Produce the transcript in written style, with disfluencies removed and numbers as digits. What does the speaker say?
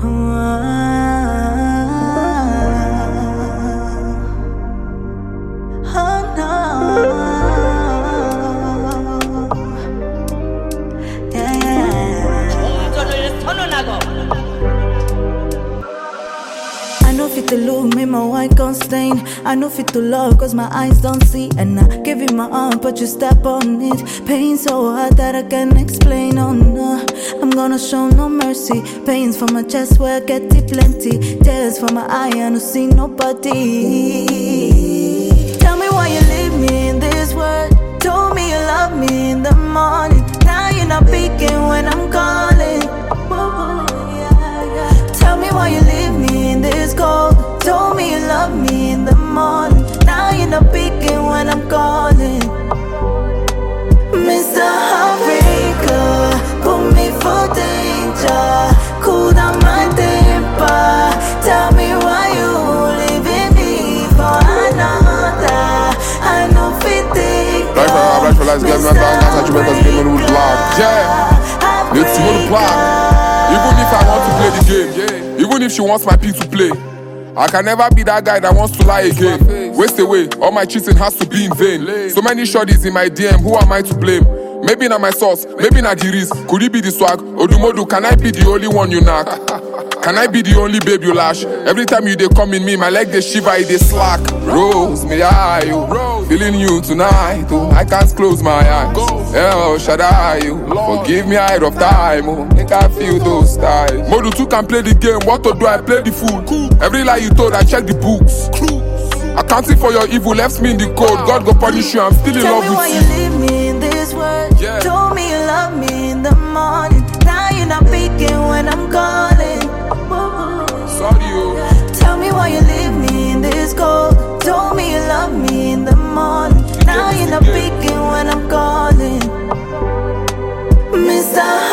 I know fit to look, me my white gon' stain. I know fit to love, cause my eyes don't see. And I give you my arm, but you step on it. Pain so hard that I can't explain, oh no. I'm gonna show no mercy. Pains from my chest where I get it plenty. Tears from my eye, I don't see nobody. Tell me why you leave me in this world. Told me you love me in the morning. Now you're not picking when I'm calling. Tell me why you leave me in this cold. Told me you love me in the morning. Now you're not picking when I'm calling. Mr. Heartbreaker, put me for danger. Cool down my temper. Tell me why you leaving me for another. I know fit take Even if I want to play the game, even if she wants my pick to play, I can never be that guy that wants to lie again. Waste away, all my cheating has to be in vain. So many shorties in my DM, who am I to blame? Maybe not my sauce, maybe not the risk. Could it be the swag? Odumodu, can I be the only one you knock? Can I be the only babe you lash? Every time you they come in me, my leg they shiver, they slack. Rose, me eye you, feeling you tonight, oh. I can't close my eyes. El Shaddai, you forgive me ahead of time, oh. Make I feel those styles. Modu 2 can play the game, what to do? I play the fool. Every lie you told, I check the books. Accounting for your evil left me in the cold. God go punish you, I'm still in love with you. Tell me why you leave me in this world. Told me you love me in the morning. Now you're not picking when I'm calling. Sorry, oh. Tell me why you leave me in this cold. Told me you love me in the morning. Now you're not picking when I'm calling. Mr.